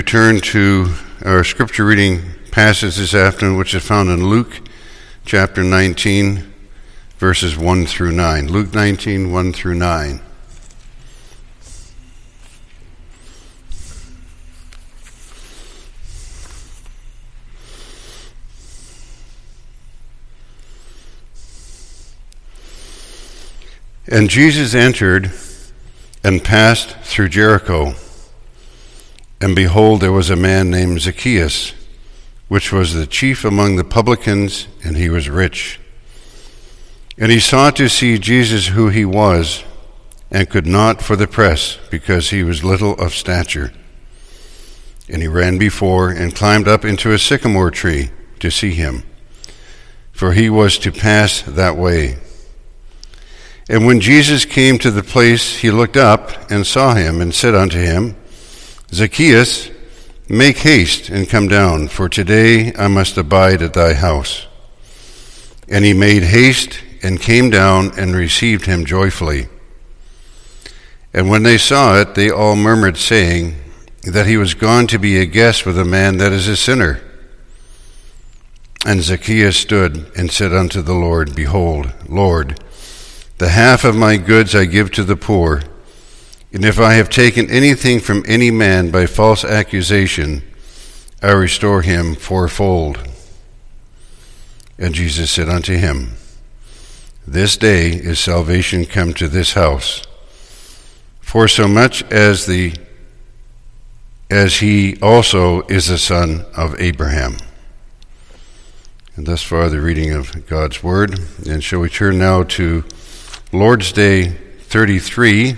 Turn to our scripture reading passage this afternoon, which is found in Luke chapter 19, verses 1 through 9. Luke 19, 1 through 9. And Jesus entered and passed through Jericho. And behold, there was a man named Zacchaeus, which was the chief among the publicans, and he was rich. And he sought to see Jesus who he was, and could not for the press, because he was little of stature. And he ran before, and climbed up into a sycamore tree to see him, for he was to pass that way. And when Jesus came to the place, he looked up, and saw him, and said unto him, Zacchaeus, make haste and come down, for today I must abide at thy house. And he made haste and came down and received him joyfully. And when they saw it, they all murmured, saying that he was gone to be a guest with a man that is a sinner. And Zacchaeus stood and said unto the Lord, Behold, Lord, the half of my goods I give to the poor, and if I have taken anything from any man by false accusation, I restore him fourfold. And Jesus said unto him, This day is salvation come to this house, for so much as he also is the son of Abraham. And thus far the reading of God's word. And shall we turn now to Lord's Day 33,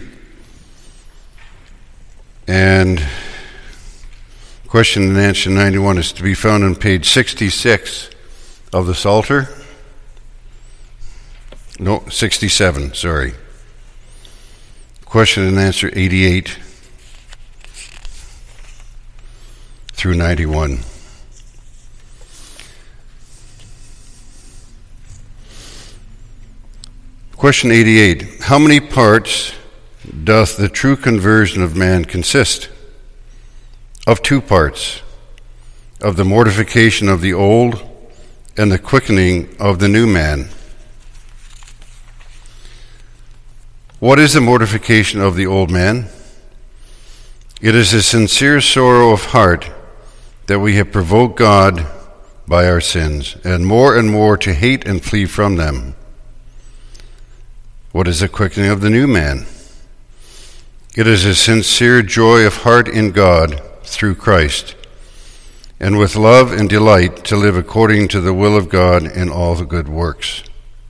and question and answer 91 is to be found on page 66 of the Psalter. No, 67, sorry. Question and answer 88 through 91. Question 88. How many parts doth the true conversion of man consist? Of two parts, of the mortification of the old and the quickening of the new man. What is the mortification of the old man? It is a sincere sorrow of heart that we have provoked God by our sins, and more to hate and flee from them. What is the quickening of the new man? It is a sincere joy of heart in God through Christ, and with love and delight to live according to the will of God in all the good works.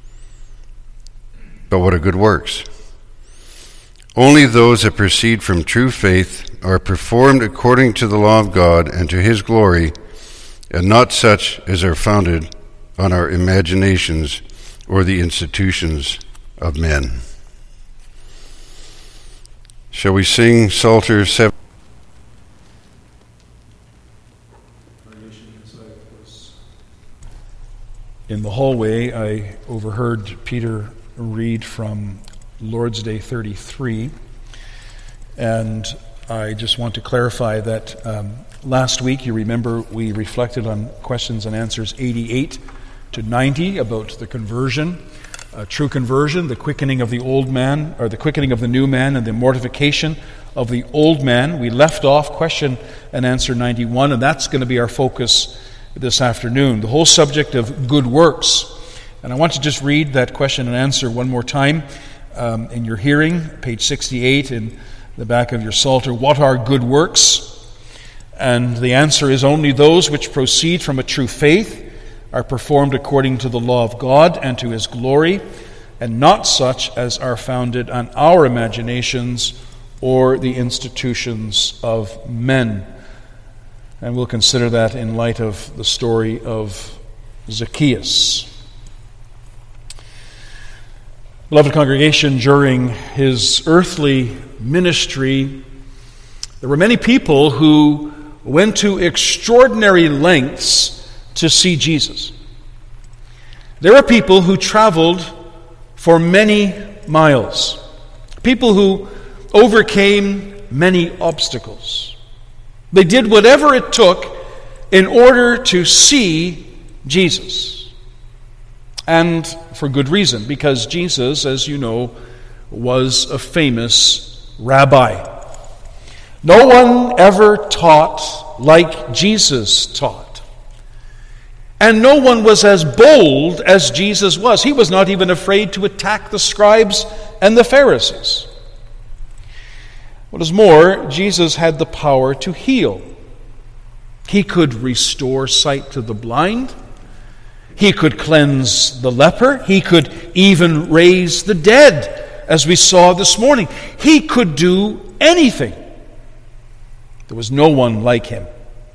But what are good works? Only those that proceed from true faith are performed according to the law of God and to his glory, and not such as are founded on our imaginations or the institutions of men. Shall we sing Psalter 7? In the hallway, I overheard Peter read from Lord's Day 33, and I just want to clarify that last week, you remember, we reflected on questions and answers 88 to 90 about the conversion. True conversion, the quickening of the old man, or the quickening of the new man, and the mortification of the old man. We left off question and answer 91, and that's going to be our focus this afternoon. The whole subject of good works. And I want to just read that question and answer one more time in your hearing, page 68 in the back of your Psalter. What are good works? And the answer is only those which proceed from a true faith, are performed according to the law of God and to his glory, and not such as are founded on our imaginations or the institutions of men. And we'll consider that in light of the story of Zacchaeus. Beloved congregation, during his earthly ministry, there were many people who went to extraordinary lengths to see Jesus. There were people who traveled for many miles, people who overcame many obstacles. They did whatever it took in order to see Jesus. And for good reason, because Jesus, as you know, was a famous rabbi. No one ever taught like Jesus taught. And no one was as bold as Jesus was. He was not even afraid to attack the scribes and the Pharisees. What is more, Jesus had the power to heal. He could restore sight to the blind. He could cleanse the leper. He could even raise the dead, as we saw this morning. He could do anything. There was no one like him.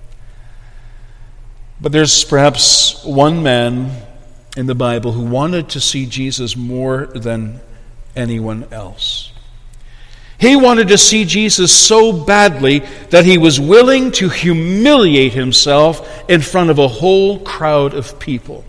But there's perhaps one man in the Bible who wanted to see Jesus more than anyone else. He wanted to see Jesus so badly that he was willing to humiliate himself in front of a whole crowd of people.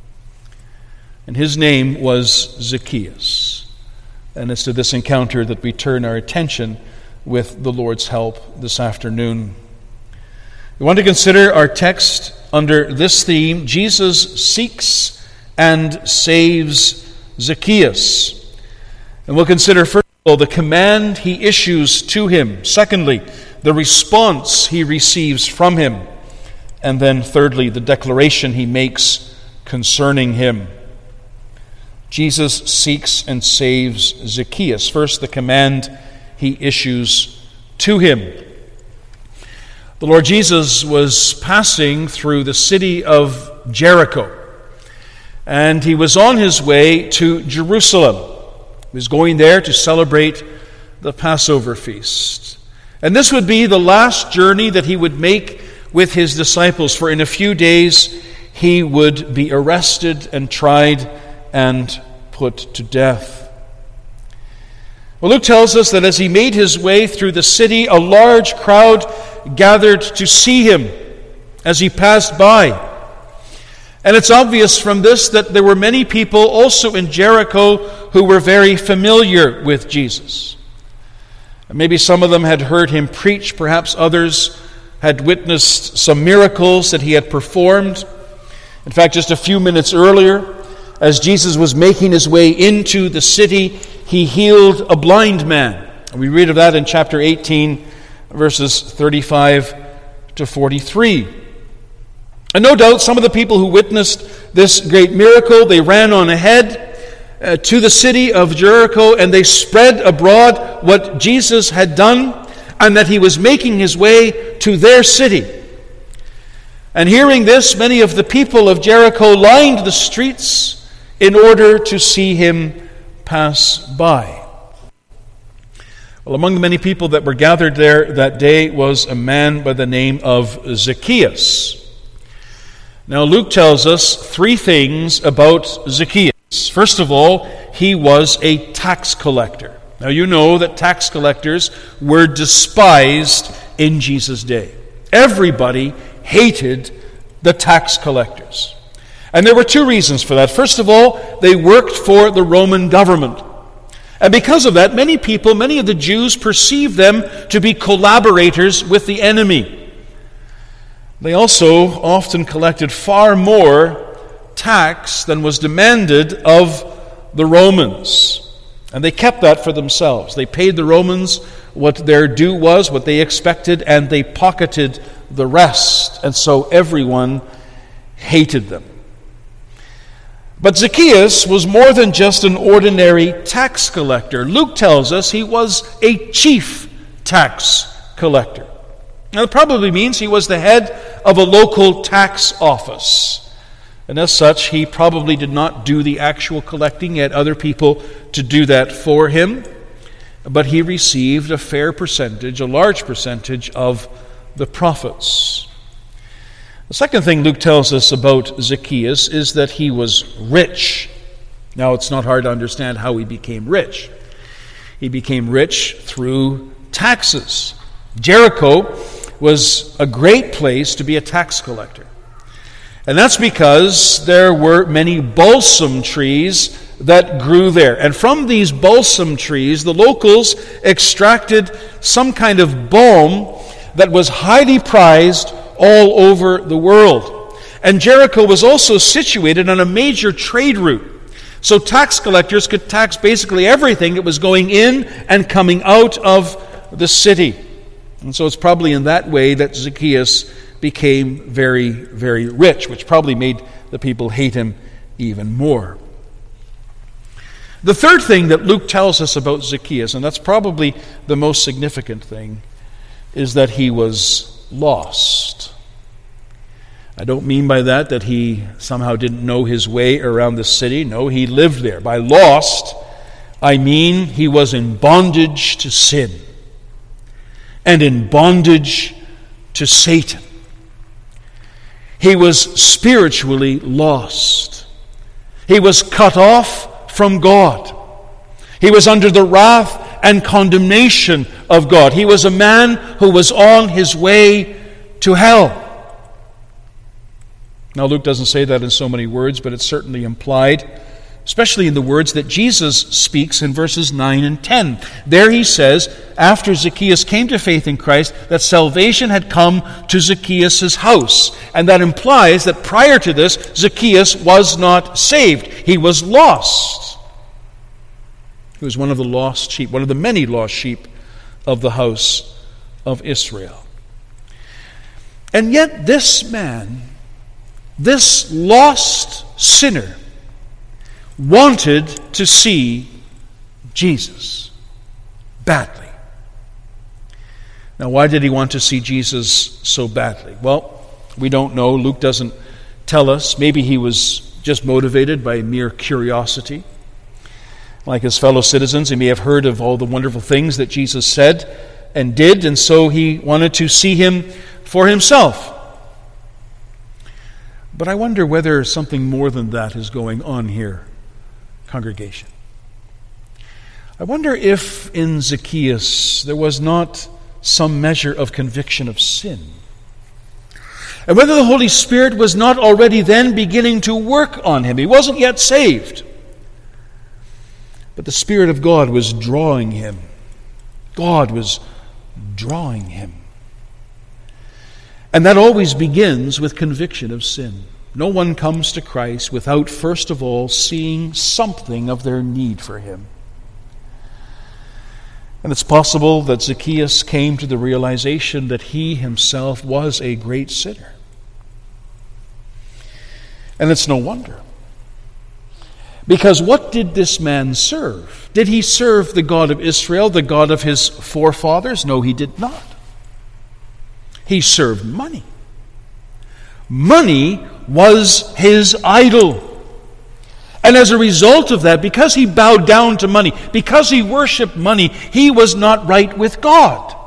And his name was Zacchaeus. And it's to this encounter that we turn our attention with the Lord's help this afternoon. We want to consider our text under this theme: Jesus seeks and saves Zacchaeus. And we'll consider first of all the command he issues to him. Secondly, the response he receives from him. And then thirdly, the declaration he makes concerning him. Jesus seeks and saves Zacchaeus. First, the command he issues to him. The Lord Jesus was passing through the city of Jericho, and he was on his way to Jerusalem. He was going there to celebrate the Passover feast. And this would be the last journey that he would make with his disciples, for in a few days he would be arrested and tried and put to death. Well, Luke tells us that as he made his way through the city, a large crowd gathered to see him as he passed by. And it's obvious from this that there were many people also in Jericho who were very familiar with Jesus. And maybe some of them had heard him preach, perhaps others had witnessed some miracles that he had performed. In fact, just a few minutes earlier, as Jesus was making his way into the city, he healed a blind man. And we read of that in chapter 18, verses 35 to 43. And no doubt some of the people who witnessed this great miracle, they ran on ahead to the city of Jericho, and they spread abroad what Jesus had done and that he was making his way to their city. And hearing this, many of the people of Jericho lined the streets in order to see him pass by. Well, among the many people that were gathered there that day was a man by the name of Zacchaeus. Now, Luke tells us three things about Zacchaeus. First of all, he was a tax collector. Now, you know that tax collectors were despised in Jesus' day. Everybody hated the tax collectors. And there were two reasons for that. First of all, they worked for the Roman government. And because of that, many people, many of the Jews, perceived them to be collaborators with the enemy. They also often collected far more tax than was demanded of the Romans. And they kept that for themselves. They paid the Romans what their due was, what they expected, and they pocketed the rest. And so everyone hated them. But Zacchaeus was more than just an ordinary tax collector. Luke tells us he was a chief tax collector. Now, that probably means he was the head of a local tax office. And as such, he probably did not do the actual collecting. He had other people to do that for him. But he received a fair percentage, a large percentage of the profits. The second thing Luke tells us about Zacchaeus is that he was rich. Now, it's not hard to understand how he became rich. He became rich through taxes. Jericho was a great place to be a tax collector. And that's because there were many balsam trees that grew there. And from these balsam trees, the locals extracted some kind of balm that was highly prized all over the world. And Jericho was also situated on a major trade route. So tax collectors could tax basically everything that was going in and coming out of the city. And so it's probably in that way that Zacchaeus became very, very rich, which probably made the people hate him even more. The third thing that Luke tells us about Zacchaeus, and that's probably the most significant thing, is that he was lost. I don't mean by that he somehow didn't know his way around the city. No, he lived there. By lost, I mean he was in bondage to sin and in bondage to Satan. He was spiritually lost. He was cut off from God. He was under the wrath and condemnation of God. He was a man who was on his way to hell. Now, Luke doesn't say that in so many words, but it's certainly implied, especially in the words that Jesus speaks in verses 9 and 10. There he says, after Zacchaeus came to faith in Christ, that salvation had come to Zacchaeus' house. And that implies that prior to this, Zacchaeus was not saved. He was lost. He was one of the lost sheep, one of the many lost sheep of the house of Israel. And yet this man, this lost sinner, wanted to see Jesus badly. Now, why did he want to see Jesus so badly? Well, we don't know. Luke doesn't tell us. Maybe he was just motivated by mere curiosity. Like his fellow citizens, he may have heard of all the wonderful things that Jesus said and did, and so he wanted to see him for himself. But I wonder whether something more than that is going on here, congregation. I wonder if in Zacchaeus there was not some measure of conviction of sin, and whether the Holy Spirit was not already then beginning to work on him. He wasn't yet saved, but the Spirit of God was drawing him. God was drawing him. And that always begins with conviction of sin. No one comes to Christ without first of all seeing something of their need for him. And it's possible that Zacchaeus came to the realization that he himself was a great sinner. And it's no wonder. Because what did this man serve? Did he serve the God of Israel, the God of his forefathers? No, he did not. He served money. Money was his idol. And as a result of that, because he bowed down to money, because he worshipped money, he was not right with God.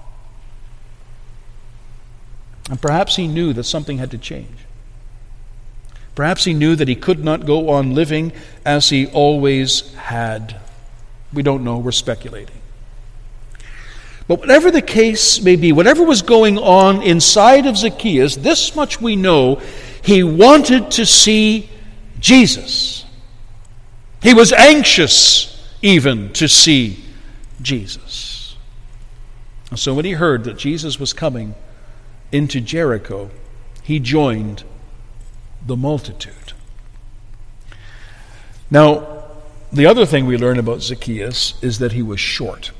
And perhaps he knew that something had to change. Perhaps he knew that he could not go on living as he always had. We don't know, we're speculating. But whatever the case may be, whatever was going on inside of Zacchaeus, this much we know, he wanted to see Jesus. He was anxious even to see Jesus. And so when he heard that Jesus was coming into Jericho, he joined the multitude. Now, the other thing we learn about Zacchaeus is that he was short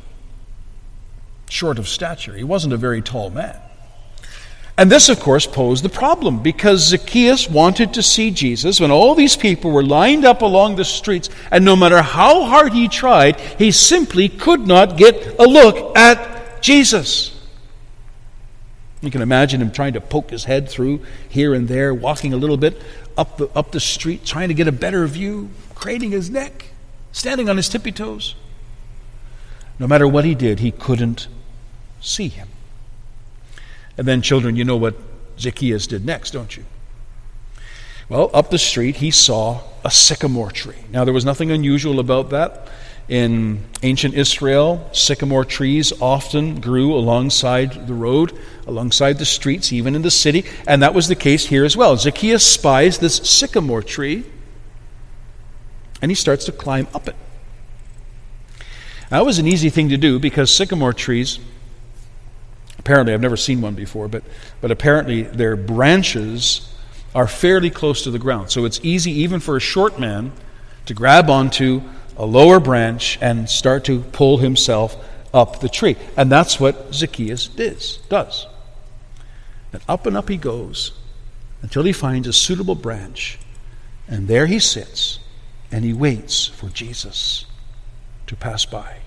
of stature. He wasn't a very tall man. And this, of course, posed the problem, because Zacchaeus wanted to see Jesus when all these people were lined up along the streets, and no matter how hard he tried, he simply could not get a look at Jesus. You can imagine him trying to poke his head through here and there, walking a little bit up the street, trying to get a better view, craning his neck, standing on his tippy toes. No matter what he did, he couldn't see him. And then, children, you know what Zacchaeus did next, don't you? Well, up the street, he saw a sycamore tree. Now, there was nothing unusual about that. In ancient Israel, sycamore trees often grew alongside the road, alongside the streets, even in the city, and that was the case here as well. Zacchaeus spies this sycamore tree, and he starts to climb up it. That was an easy thing to do, because sycamore trees, apparently, I've never seen one before, but apparently their branches are fairly close to the ground. So it's easy even for a short man to grab onto a lower branch and start to pull himself up the tree. And that's what Zacchaeus does. And up he goes until he finds a suitable branch. And there he sits and he waits for Jesus to pass by.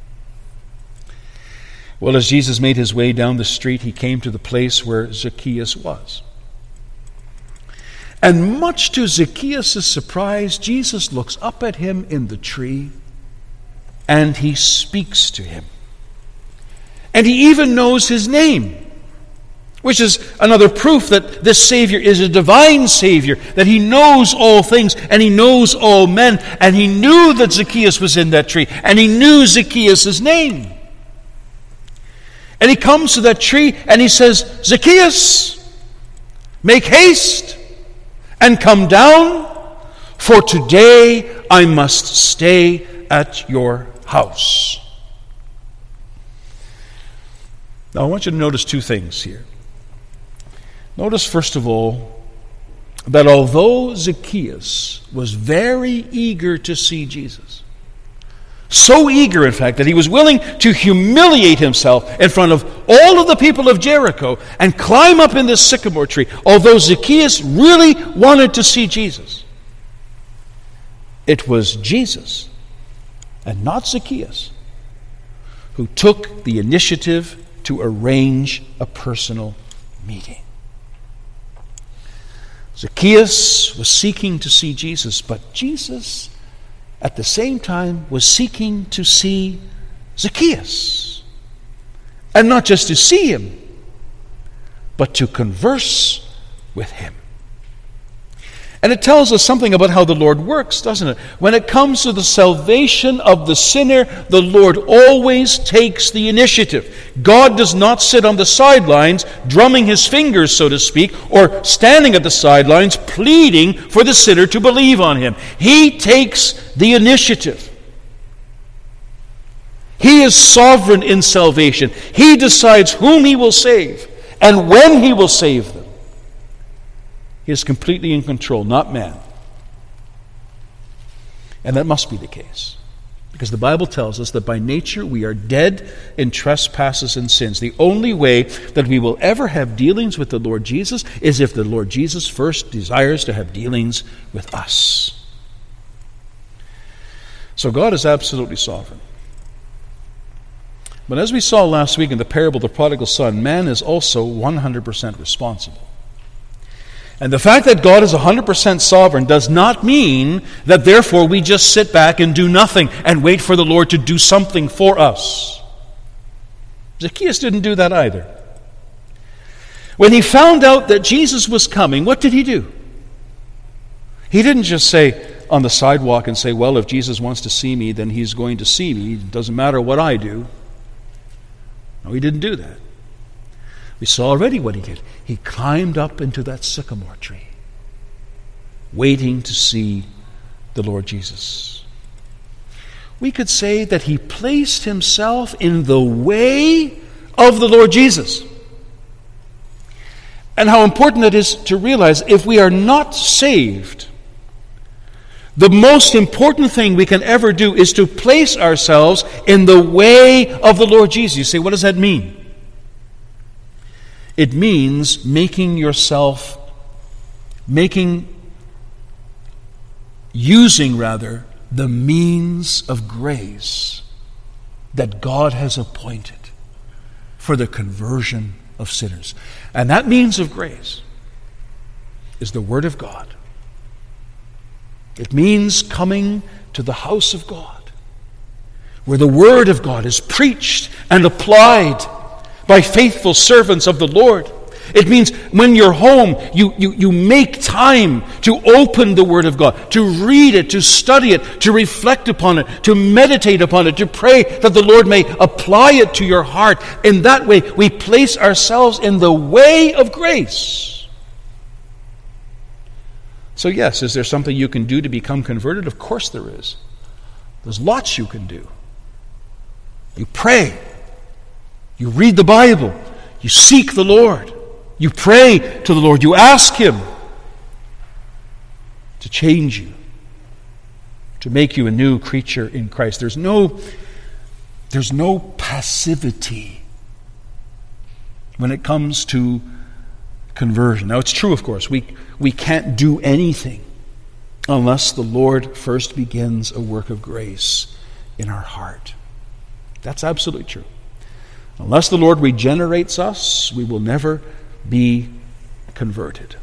Well, as Jesus made his way down the street, he came to the place where Zacchaeus was. And much to Zacchaeus' surprise, Jesus looks up at him in the tree and he speaks to him. And he even knows his name, which is another proof that this Savior is a divine Savior, that he knows all things and he knows all men. And he knew that Zacchaeus was in that tree, and he knew Zacchaeus' name. And he comes to that tree and he says, "Zacchaeus, make haste and come down, for today I must stay at your house." Now I want you to notice two things here. Notice, first of all, that although Zacchaeus was very eager to see Jesus, so eager, in fact, that he was willing to humiliate himself in front of all of the people of Jericho and climb up in this sycamore tree, although Zacchaeus really wanted to see Jesus, it was Jesus and not Zacchaeus who took the initiative to arrange a personal meeting. Zacchaeus was seeking to see Jesus, but Jesus, at the same time, was seeking to see Zacchaeus. And not just to see him, but to converse with him. And it tells us something about how the Lord works, doesn't it? When it comes to the salvation of the sinner, the Lord always takes the initiative. God does not sit on the sidelines, drumming his fingers, so to speak, or standing at the sidelines, pleading for the sinner to believe on him. He takes the initiative. He is sovereign in salvation. He decides whom he will save and when he will save them. He is completely in control, not man. And that must be the case, because the Bible tells us that by nature we are dead in trespasses and sins. The only way that we will ever have dealings with the Lord Jesus is if the Lord Jesus first desires to have dealings with us. So God is absolutely sovereign. But as we saw last week in the parable of the prodigal son, man is also 100% responsible. And the fact that God is 100% sovereign does not mean that therefore we just sit back and do nothing and wait for the Lord to do something for us. Zacchaeus didn't do that either. When he found out that Jesus was coming, what did he do? He didn't just say on the sidewalk and say, well, if Jesus wants to see me, then he's going to see me. It doesn't matter what I do. No, he didn't do that. We saw already what he did. He climbed up into that sycamore tree, waiting to see the Lord Jesus. We could say that he placed himself in the way of the Lord Jesus. And how important it is to realize, if we are not saved, the most important thing we can ever do is to place ourselves in the way of the Lord Jesus. You say, what does that mean? It means using the means of grace that God has appointed for the conversion of sinners. And that means of grace is the Word of God. It means coming to the house of God, where the Word of God is preached and applied by faithful servants of the Lord. It means when you're home, you make time to open the Word of God, to read it, to study it, to reflect upon it, to meditate upon it, to pray that the Lord may apply it to your heart. In that way, we place ourselves in the way of grace. So yes, is there something you can do to become converted? Of course there is. There's lots you can do. You pray. You read the Bible. You seek the Lord. You pray to the Lord. You ask Him to change you, to make you a new creature in Christ. There's no passivity when it comes to conversion. Now, it's true, of course. We can't do anything unless the Lord first begins a work of grace in our heart. That's absolutely true. Unless the Lord regenerates us, we will never be converted.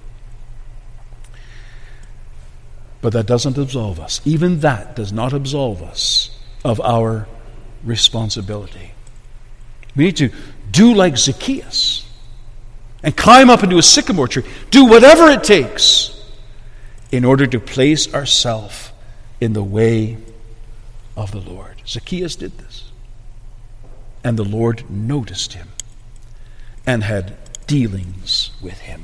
But that doesn't absolve us. Even that does not absolve us of our responsibility. We need to do like Zacchaeus and climb up into a sycamore tree. Do whatever it takes in order to place ourselves in the way of the Lord. Zacchaeus did this. And the Lord noticed him and had dealings with him.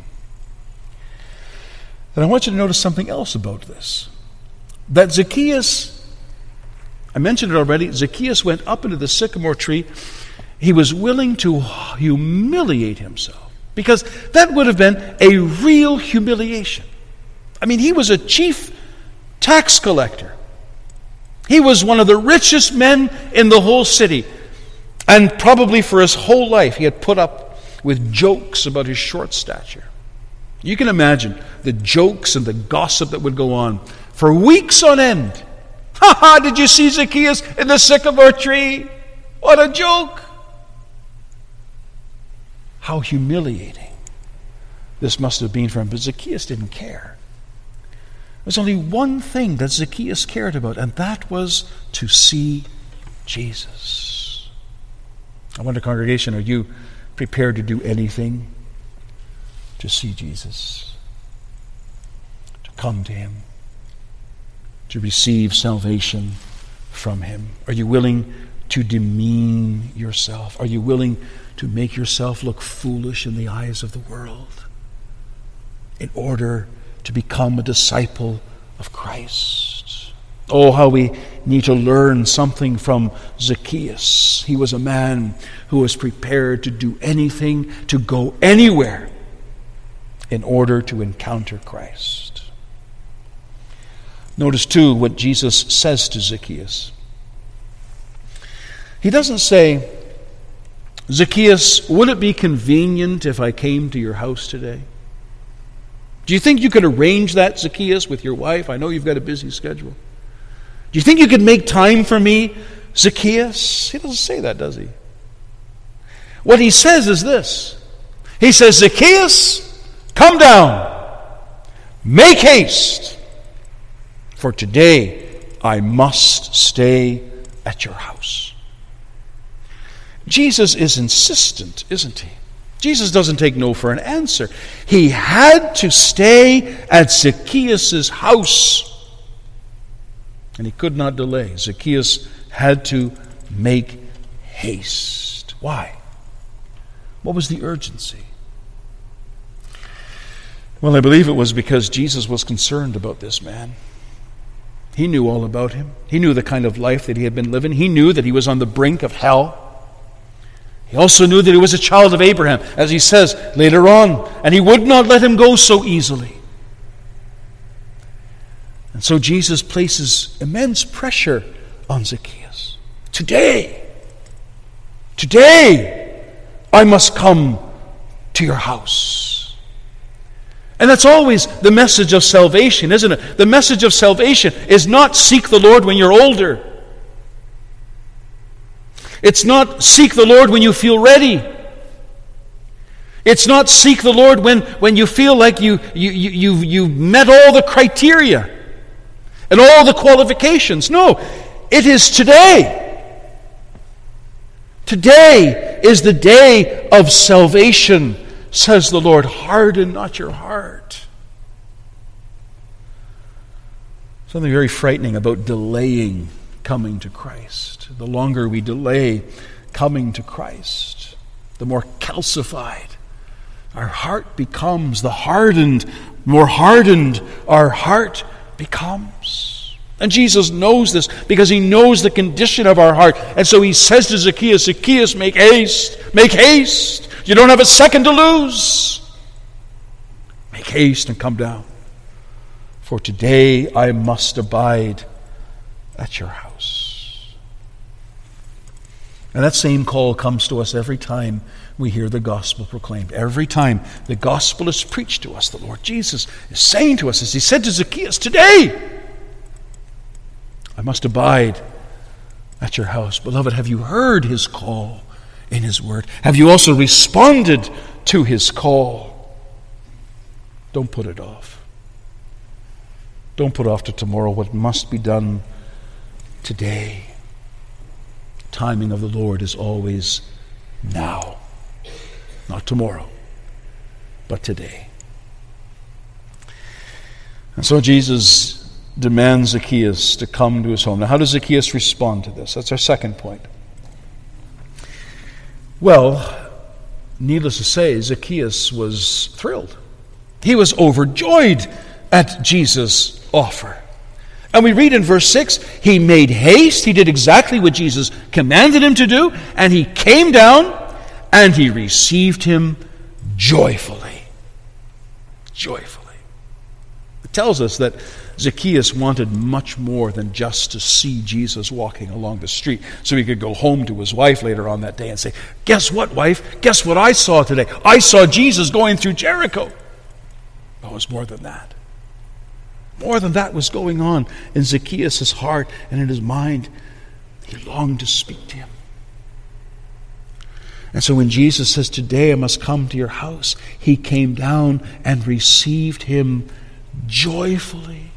And I want you to notice something else about this. That Zacchaeus, I mentioned it already, Zacchaeus went up into the sycamore tree. He was willing to humiliate himself, because that would have been a real humiliation. I mean, he was a chief tax collector. He was one of the richest men in the whole city. And probably for his whole life, he had put up with jokes about his short stature. You can imagine the jokes and the gossip that would go on for weeks on end. Ha ha, did you see Zacchaeus in the sycamore tree? What a joke! How humiliating this must have been for him. But Zacchaeus didn't care. There's only one thing that Zacchaeus cared about, and that was to see Jesus. I wonder, congregation, are you prepared to do anything to see Jesus? To come to Him? To receive salvation from Him? Are you willing to demean yourself? Are you willing to make yourself look foolish in the eyes of the world in order to become a disciple of Christ? Oh, how we need to learn something from Zacchaeus. He was a man who was prepared to do anything, to go anywhere in order to encounter Christ. Notice, too, what Jesus says to Zacchaeus. He doesn't say, Zacchaeus, would it be convenient if I came to your house today? Do you think you could arrange that, Zacchaeus, with your wife? I know you've got a busy schedule. Do you think you could make time for me, Zacchaeus? He doesn't say that, does he? What he says is this. He says, Zacchaeus, come down. Make haste. For today I must stay at your house. Jesus is insistent, isn't he? Jesus doesn't take no for an answer. He had to stay at Zacchaeus' house. And he could not delay. Zacchaeus had to make haste. Why? What was the urgency? Well, I believe it was because Jesus was concerned about this man. He knew all about him. He knew the kind of life that he had been living. He knew that he was on the brink of hell. He also knew that he was a child of Abraham, as he says later on, and he would not let him go so easily. And so Jesus places immense pressure on Zacchaeus. Today, I must come to your house. And that's always the message of salvation, isn't it? The message of salvation is not seek the Lord when you're older. It's not seek the Lord when you feel ready. It's not seek the Lord when you feel like you've met all the criteria and all the qualifications. No, it is today. Today is the day of salvation, says the Lord. Harden not your heart. Something very frightening about delaying coming to Christ. The longer we delay coming to Christ, the more calcified our heart becomes. The more hardened our heart becomes. And Jesus knows this because he knows the condition of our heart. And so he says to Zacchaeus, Zacchaeus, make haste You don't have a second to lose. Make haste and come down. For today I must abide at your house. And that same call comes to us every time we hear the gospel proclaimed. Every time the gospel is preached to us, the Lord Jesus is saying to us, as he said to Zacchaeus, today I must abide at your house. Beloved, have you heard his call in his word? Have you also responded to his call? Don't put it off. Don't put off to tomorrow what must be done today. The timing of the Lord is always now. Not tomorrow, but today. And so Jesus demands Zacchaeus to come to his home. Now, how does Zacchaeus respond to this? That's our second point. Well, needless to say, Zacchaeus was thrilled. He was overjoyed at Jesus' offer. And we read in verse 6, he made haste, he did exactly what Jesus commanded him to do, and he came down and he received him joyfully. Joyfully. It tells us that Zacchaeus wanted much more than just to see Jesus walking along the street so he could go home to his wife later on that day and say, guess what, wife? Guess what I saw today? I saw Jesus going through Jericho. Oh, it was more than that. More than that was going on in Zacchaeus' heart and in his mind. He longed to speak to him. And so when Jesus says, today I must come to your house, he came down and received him joyfully.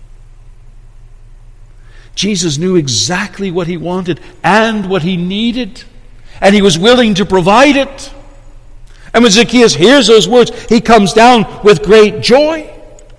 Jesus knew exactly what he wanted and what he needed, and he was willing to provide it. And when Zacchaeus hears those words, he comes down with great joy.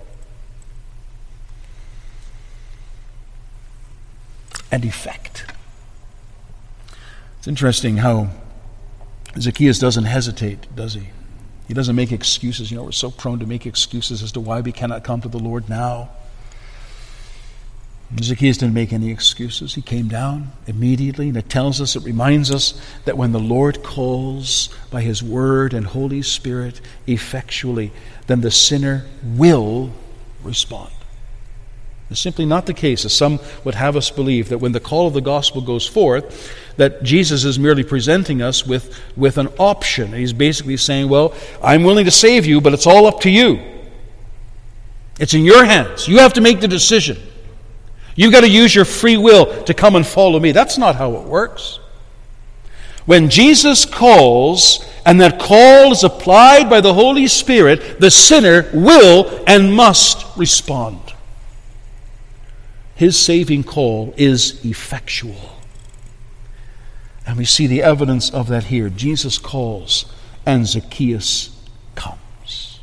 And effect. It's interesting how Zacchaeus doesn't hesitate, does he? He doesn't make excuses. You know, we're so prone to make excuses as to why we cannot come to the Lord now. Zacchaeus didn't make any excuses. He came down immediately, and it reminds us that when the Lord calls by his word and Holy Spirit effectually, then the sinner will respond. It's simply not the case, as some would have us believe, that when the call of the gospel goes forth, that Jesus is merely presenting us with an option. He's basically saying, well, I'm willing to save you, but it's all up to you. It's in your hands. You have to make the decision. You've got to use your free will to come and follow me. That's not how it works. When Jesus calls, and that call is applied by the Holy Spirit, the sinner will and must respond. His saving call is effectual. And we see the evidence of that here. Jesus calls, and Zacchaeus comes.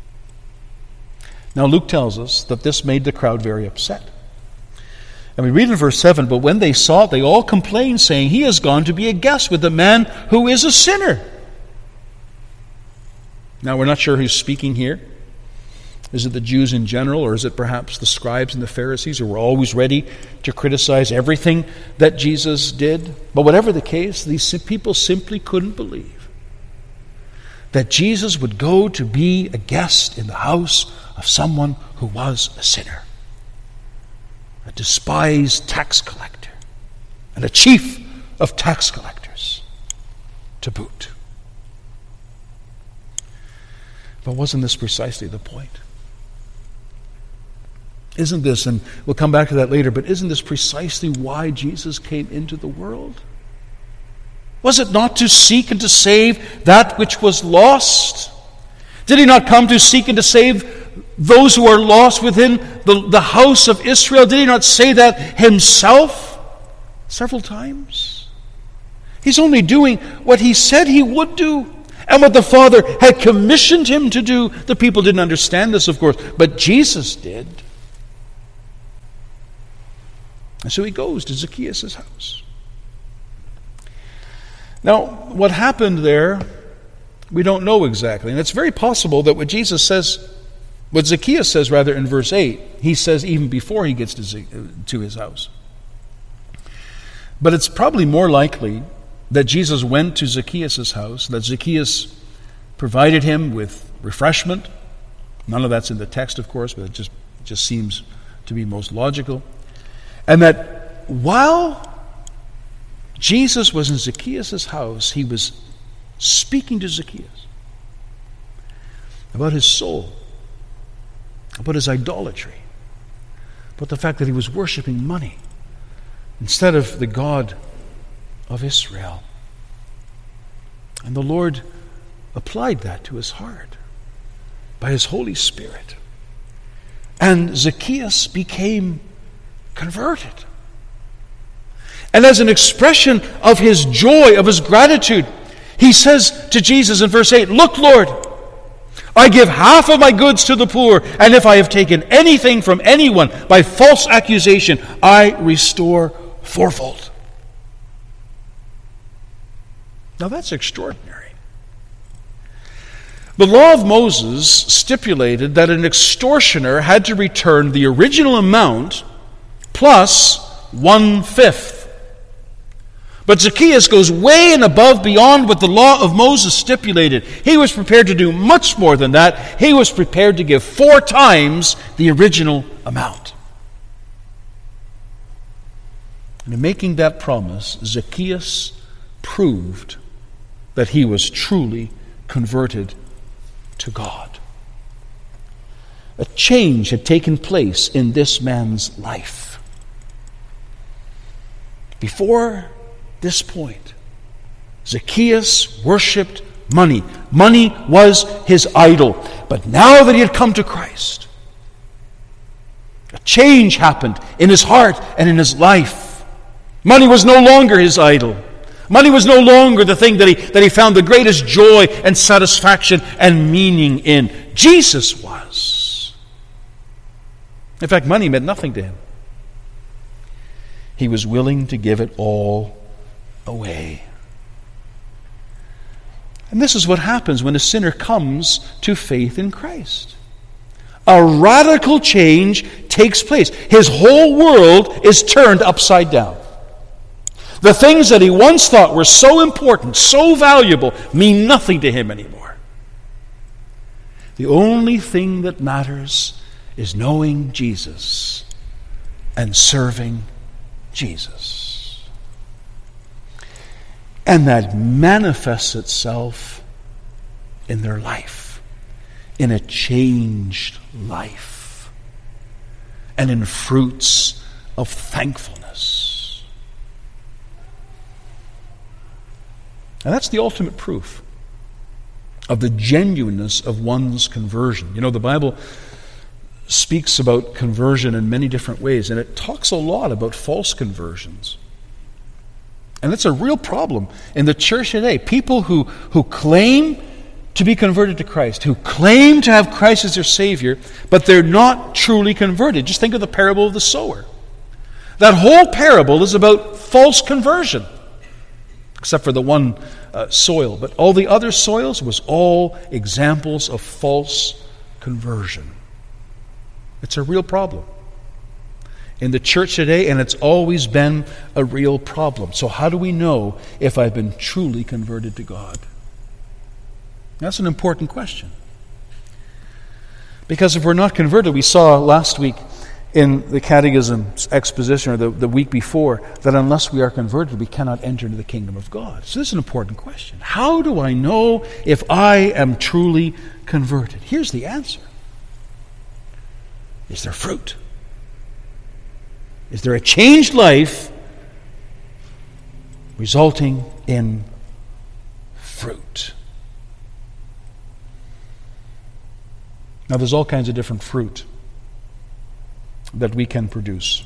Now Luke tells us that this made the crowd very upset. And we read in verse 7, but when they saw it, they all complained, saying, he has gone to be a guest with a man who is a sinner. Now we're not sure who's speaking here. Is it the Jews in general, or is it perhaps the scribes and the Pharisees who were always ready to criticize everything that Jesus did? But whatever the case, these people simply couldn't believe that Jesus would go to be a guest in the house of someone who was a sinner, a despised tax collector, and a chief of tax collectors to boot. But wasn't this precisely the point? Isn't this, and we'll come back to that later, but isn't this precisely why Jesus came into the world? Was it not to seek and to save that which was lost? Did he not come to seek and to save those who are lost within the house of Israel? Did he not say that himself several times? He's only doing what he said he would do, and what the Father had commissioned him to do. The people didn't understand this, of course, but Jesus did. And so he goes to Zacchaeus' house. Now, what happened there, we don't know exactly. And it's very possible that what Zacchaeus says in verse 8, he says even before he gets to his house. But it's probably more likely that Jesus went to Zacchaeus' house, that Zacchaeus provided him with refreshment. None of that's in the text, of course, but it just seems to be most logical. And that while Jesus was in Zacchaeus' house, he was speaking to Zacchaeus about his soul, about his idolatry, about the fact that he was worshiping money instead of the God of Israel. And the Lord applied that to his heart by his Holy Spirit. And Zacchaeus became converted. And as an expression of his joy, of his gratitude, he says to Jesus in verse 8, "Look, Lord, I give half of my goods to the poor, and if I have taken anything from anyone by false accusation, I restore fourfold." Now that's extraordinary. The law of Moses stipulated that an extortioner had to return the original amount plus 1/5. But Zacchaeus goes way and above beyond what the law of Moses stipulated. He was prepared to do much more than that. He was prepared to give 4 times the original amount. And in making that promise, Zacchaeus proved that he was truly converted to God. A change had taken place in this man's life. Before this point, Zacchaeus worshipped money. Money was his idol. But now that he had come to Christ, a change happened in his heart and in his life. Money was no longer his idol. Money was no longer the thing that he found the greatest joy and satisfaction and meaning in. Jesus was. In fact, money meant nothing to him. He was willing to give it all away. And this is what happens when a sinner comes to faith in Christ. A radical change takes place. His whole world is turned upside down. The things that he once thought were so important, so valuable, mean nothing to him anymore. The only thing that matters is knowing Jesus and serving Jesus. And that manifests itself in their life, in a changed life, and in fruits of thankfulness. And that's the ultimate proof of the genuineness of one's conversion. You know, the Bible speaks about conversion in many different ways, and it talks a lot about false conversions. And that's a real problem in the church today. People who claim to be converted to Christ, who claim to have Christ as their Savior, but they're not truly converted. Just think of the parable of the sower. That whole parable is about false conversion, except for the one soil. But all the other soils was all examples of false conversion. It's a real problem in the church today, and it's always been a real problem. So how do we know if I've been truly converted to God? That's an important question. Because if we're not converted, we saw last week in the Catechism's exposition, or the week before, that unless we are converted, we cannot enter into the kingdom of God. So this is an important question. How do I know if I am truly converted? Here's the answer. Is there fruit? Is there a changed life resulting in fruit? Now, there's all kinds of different fruit that we can produce.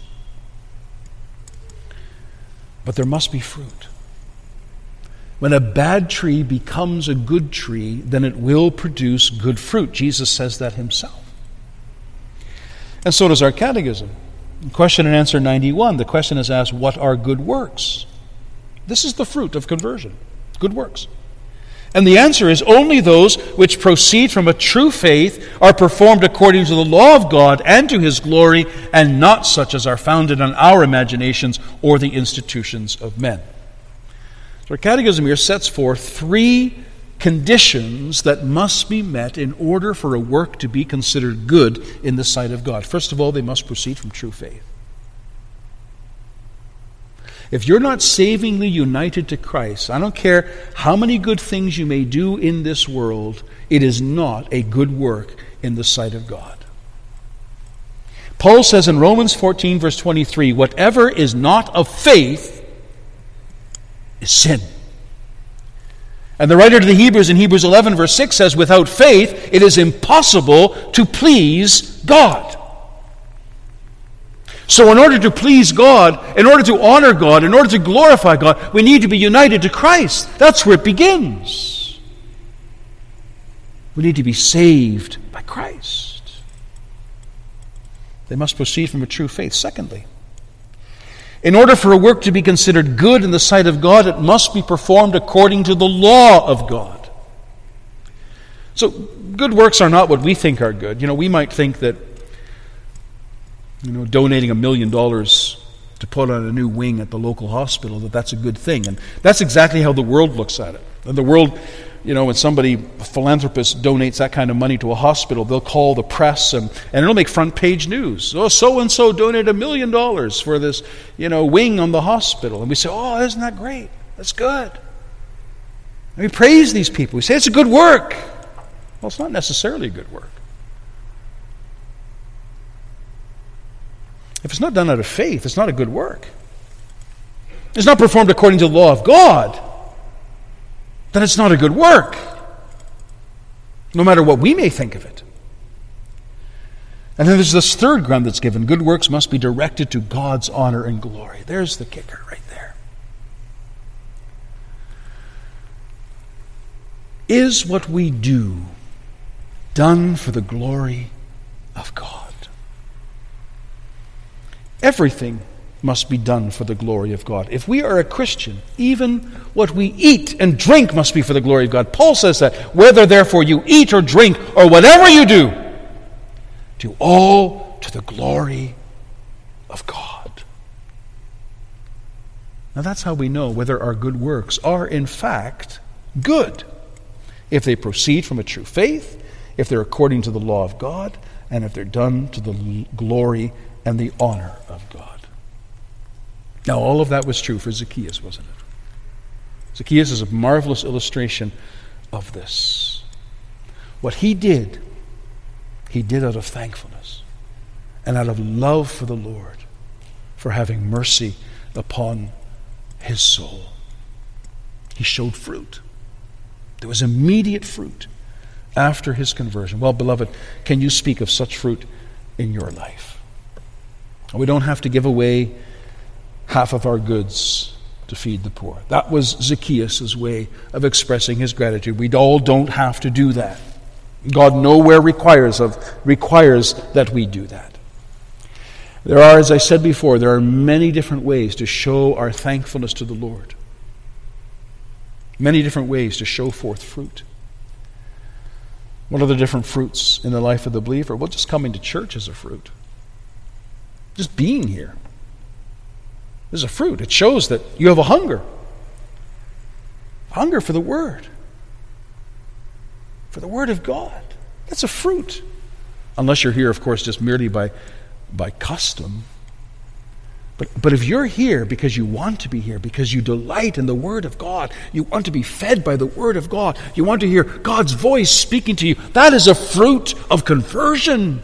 But there must be fruit. When a bad tree becomes a good tree, then it will produce good fruit. Jesus says that himself. And so does our catechism. In question and answer 91, the question is asked, what are good works? This is the fruit of conversion, good works. And the answer is only those which proceed from a true faith, are performed according to the law of God and to his glory, and not such as are founded on our imaginations or the institutions of men. So our catechism here sets forth 3 conditions that must be met in order for a work to be considered good in the sight of God. First of all, they must proceed from true faith. If you're not savingly united to Christ, I don't care how many good things you may do in this world, it is not a good work in the sight of God. Paul says in Romans 14, verse 23, whatever is not of faith is sin. And the writer to the Hebrews in Hebrews 11, verse 6 says, without faith it is impossible to please God. So in order to please God, in order to honor God, in order to glorify God, we need to be united to Christ. That's where it begins. We need to be saved by Christ. They must proceed from a true faith. Secondly, in order for a work to be considered good in the sight of God, it must be performed according to the law of God. So, good works are not what we think are good. We might think that, donating $1 million to put on a new wing at the local hospital, that's a good thing. And that's exactly how the world looks at it. And the world, when a philanthropist donates that kind of money to a hospital, they'll call the press and it'll make front page news. Oh, so-and-so donated $1 million for this, wing on the hospital. And we say, oh, isn't that great? That's good. And we praise these people. We say, it's a good work. Well, it's not necessarily a good work. If it's not done out of faith, it's not a good work. It's not performed according to the law of God, then it's not a good work, no matter what we may think of it. And then there's this third ground that's given. Good works must be directed to God's honor and glory. There's the kicker right there. Is what we do done for the glory of God? Everything must be done for the glory of God. If we are a Christian, even what we eat and drink must be for the glory of God. Paul says that, whether therefore you eat or drink or whatever you do all to the glory of God. Now that's how we know whether our good works are in fact good. If they proceed from a true faith, if they're according to the law of God, and if they're done to the glory and the honor of God. Now, all of that was true for Zacchaeus, wasn't it? Zacchaeus is a marvelous illustration of this. What he did out of thankfulness and out of love for the Lord, for having mercy upon his soul. He showed fruit. There was immediate fruit after his conversion. Well, beloved, can you speak of such fruit in your life? We don't have to give away half of our goods to feed the poor. That was Zacchaeus' way of expressing his gratitude. We all don't have to do that. God nowhere requires that we do that. There are, as I said before, there are many different ways to show our thankfulness to the Lord. Many different ways to show forth fruit. What are the different fruits in the life of the believer? Well, just coming to church is a fruit. Just being here is a fruit. It shows that you have a hunger for the Word, for the Word of God. That's a fruit. Unless you're here, of course, just merely by custom. But if you're here because you want to be here, because you delight in the Word of God, you want to be fed by the Word of God, you want to hear God's voice speaking to you, that is a fruit of conversion.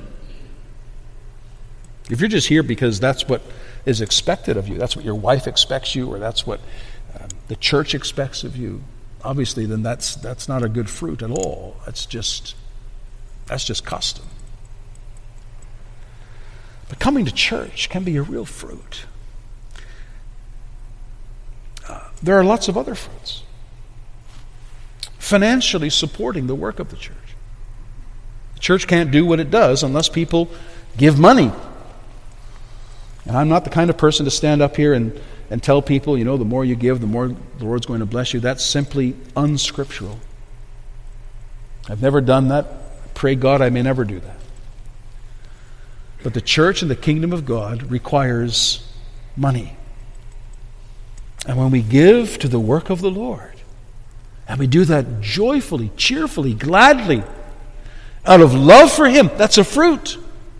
If you're just here because that's what is expected of you, that's what your wife expects you, or that's what the church expects of you, obviously then that's not a good fruit at all. That's just custom. But coming to church can be a real fruit. There are lots of other fruits. Financially supporting the work of the church. The church can't do what it does unless people give money. And I'm not the kind of person to stand up here and tell people, the more you give, the more the Lord's going to bless you. That's simply unscriptural. I've never done that. Pray God I may never do that. But the church and the kingdom of God requires money. And when we give to the work of the Lord, And we do that joyfully, cheerfully, gladly, out of love for Him. That's a fruit.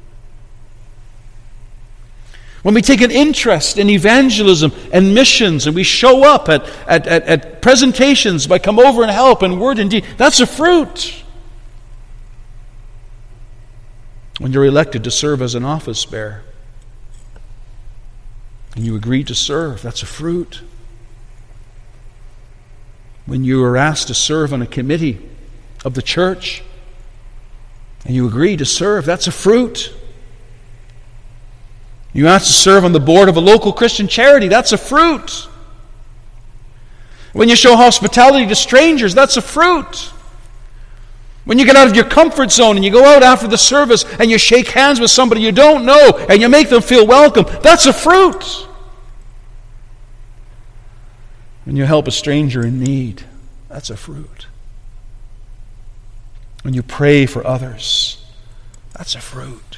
When we take an interest in evangelism and missions, and we show up at presentations by come over and help and word and deed, that's a fruit. When you're elected to serve as an office bearer, and you agree to serve, that's a fruit. When you are asked to serve on a committee of the church, and you agree to serve, that's a fruit. You asked to serve on the board of a local Christian charity, that's a fruit. When you show hospitality to strangers, that's a fruit. When you get out of your comfort zone and you go out after the service and you shake hands with somebody you don't know and you make them feel welcome, that's a fruit. When you help a stranger in need, that's a fruit. When you pray for others, that's a fruit.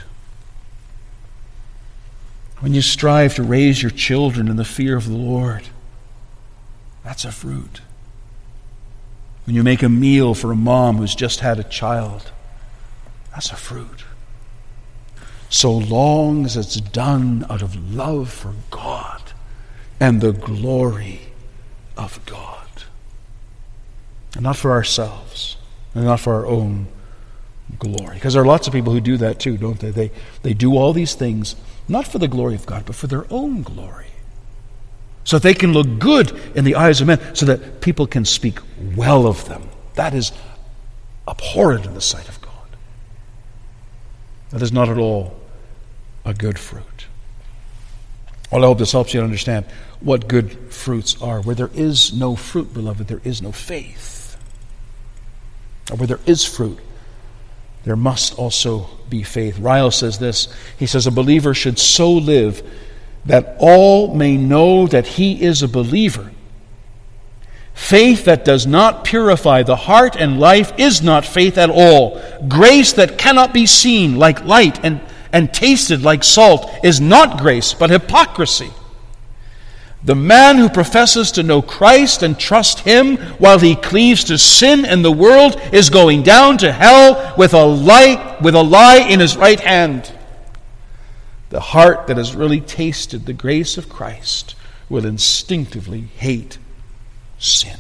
When you strive to raise your children in the fear of the Lord, that's a fruit. When you make a meal for a mom who's just had a child, that's a fruit. So long as it's done out of love for God and the glory of God. And not for ourselves, and not for our own glory. Because there are lots of people who do that too, don't they? They do all these things, not for the glory of God, but for their own glory. So that they can look good in the eyes of men, so that people can speak well of them. That is abhorrent in the sight of God. That is not at all a good fruit. Well, I hope this helps you to understand what good fruits are. Where there is no fruit, beloved, there is no faith. Or where there is fruit, there must also be faith. Ryle says this. He says, a believer should so live that all may know that he is a believer. Faith that does not purify the heart and life is not faith at all. Grace that cannot be seen like light and tasted like salt is not grace, but hypocrisy. The man who professes to know Christ and trust Him while he cleaves to sin and the world is going down to hell with a lie in his right hand. The heart that has really tasted the grace of Christ will instinctively hate sin.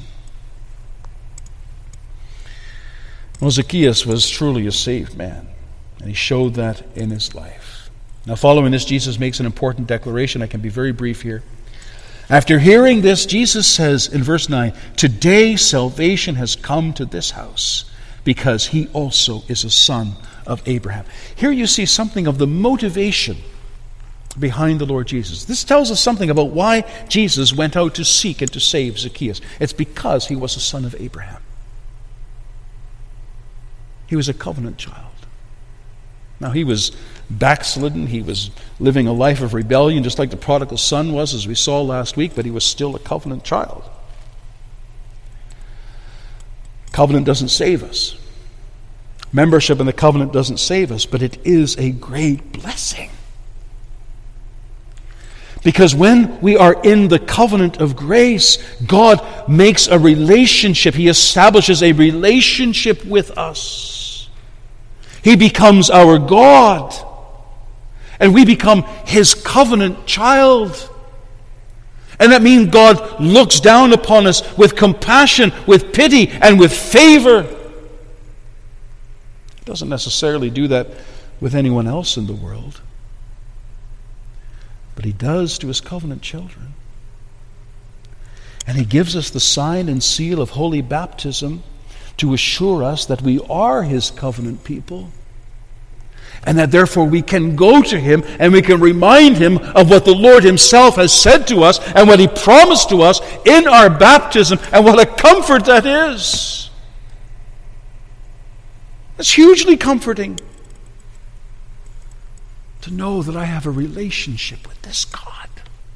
Well, Zacchaeus was truly a saved man, and he showed that in his life. Now, following this, Jesus makes an important declaration. I can be very brief here. After hearing this, Jesus says in verse 9, today salvation has come to this house, because he also is a son of Abraham. Here you see something of the motivation behind the Lord Jesus. This tells us something about why Jesus went out to seek and to save Zacchaeus. It's because he was a son of Abraham. He was a covenant child. Now, he was backslidden. He was living a life of rebellion, just like the prodigal son was, as we saw last week, but he was still a covenant child. Covenant doesn't save us. Membership in the covenant doesn't save us, but it is a great blessing. Because when we are in the covenant of grace, God makes a relationship. He establishes a relationship with us. He becomes our God. And we become His covenant child. And that means God looks down upon us with compassion, with pity, and with favor. He doesn't necessarily do that with anyone else in the world. But He does to His covenant children. And He gives us the sign and seal of holy baptism to assure us that we are His covenant people. And that therefore we can go to Him and we can remind Him of what the Lord Himself has said to us and what He promised to us in our baptism, and what a comfort that is. It's hugely comforting to know that I have a relationship with this God.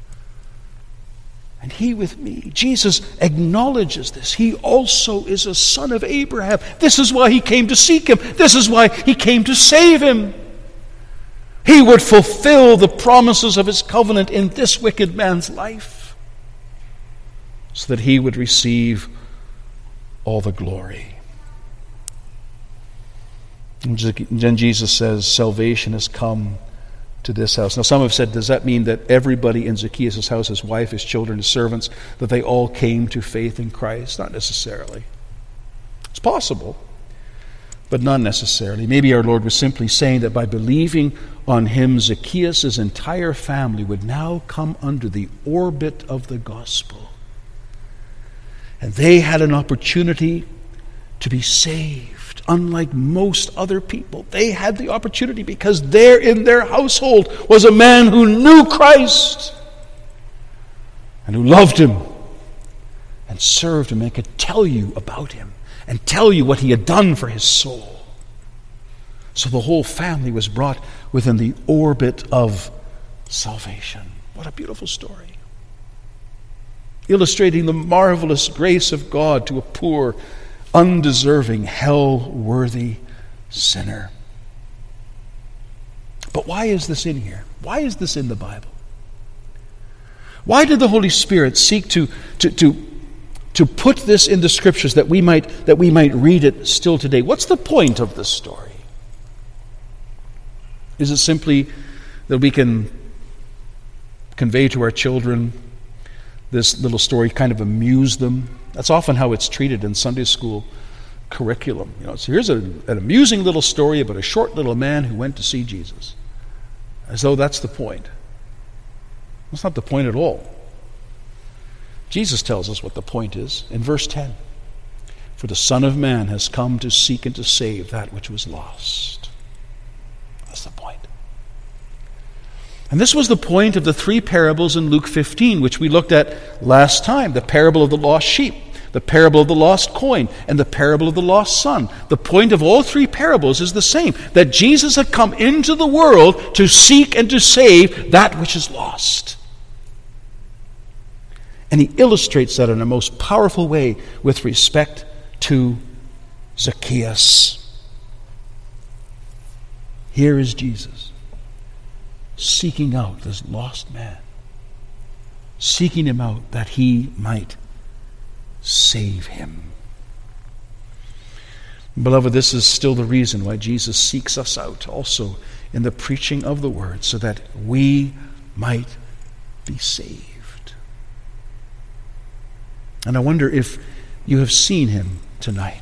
And He with me. Jesus acknowledges this. He also is a son of Abraham. This is why He came to seek him. This is why He came to save him. He would fulfill the promises of His covenant in this wicked man's life, so that he would receive all the glory. And then Jesus says, salvation has come to this house. Now some have said, does that mean that everybody in Zacchaeus' house, his wife, his children, his servants, that they all came to faith in Christ? Not necessarily. It's possible, but not necessarily. Maybe our Lord was simply saying that by believing on him, Zacchaeus' entire family would now come under the orbit of the gospel. And they had an opportunity to be saved. Unlike most other people, they had the opportunity because there in their household was a man who knew Christ and who loved him and served him and could tell you about him and tell you what he had done for his soul. So the whole family was brought within the orbit of salvation. What a beautiful story. Illustrating the marvelous grace of God to a poor, undeserving, hell-worthy sinner. But why is this in here? Why is this in the Bible? Why did the Holy Spirit seek to put this in the Scriptures that we might read it still today? What's the point of this story? Is it simply that we can convey to our children this little story, kind of amuse them? That's often how it's treated in Sunday school curriculum. So here's an amusing little story about a short little man who went to see Jesus. As though that's the point. That's not the point at all. Jesus tells us what the point is in verse 10. For the Son of Man has come to seek and to save that which was lost. That's the point. And this was the point of the three parables in Luke 15, which we looked at last time. The parable of the lost sheep, the parable of the lost coin, and the parable of the lost son. The point of all three parables is the same, that Jesus had come into the world to seek and to save that which is lost. And he illustrates that in a most powerful way with respect to Zacchaeus. Here is Jesus seeking out this lost man, seeking him out that he might save him. Beloved, this is still the reason why Jesus seeks us out also in the preaching of the word, so that we might be saved. And I wonder if you have seen him tonight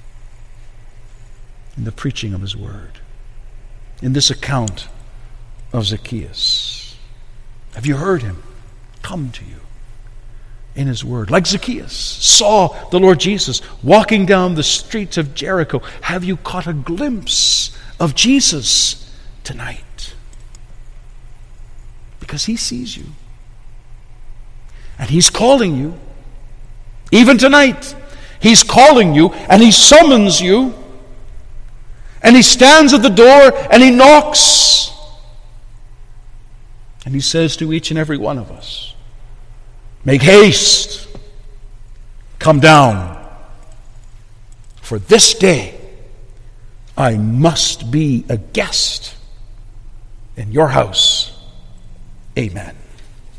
in the preaching of his word, in this account of Zacchaeus. Have you heard him come to you in his word? Like Zacchaeus saw the Lord Jesus walking down the streets of Jericho. Have you caught a glimpse of Jesus tonight? Because he sees you. And he's calling you. Even tonight, he's calling you and he summons you. And he stands at the door and he knocks. And he says to each and every one of us, make haste, come down, for this day I must be a guest in your house. Amen.